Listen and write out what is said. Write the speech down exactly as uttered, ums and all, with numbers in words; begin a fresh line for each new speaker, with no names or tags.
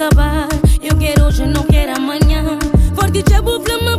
acabar. Eu quero hoje, não quero amanhã. Forte, já vou flamar.